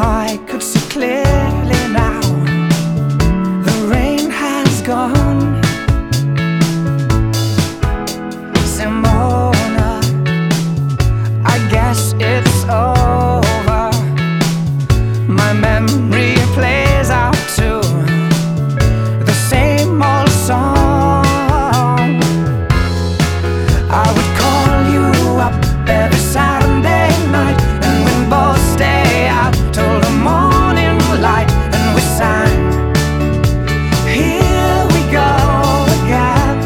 I could see clearly now. The rain has gone. Simona, I guess it's over. My memory plays out to the same old song. I would call you up every Saturday night, and we'd both stay out till the morning light, and we sang, here we go again.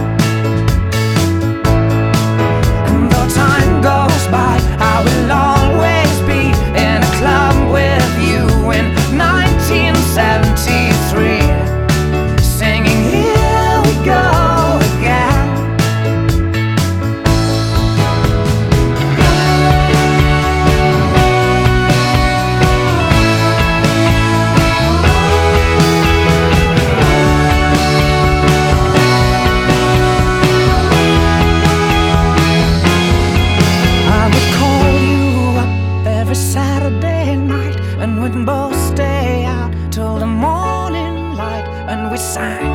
And though time goes by, I will always be in a club with you in 1973, singing, here we go again. Saturday night, and we'd both stay out till the morning light, and we sang,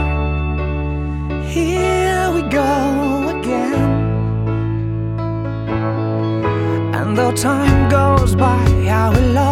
here we go again. And though time goes by, I will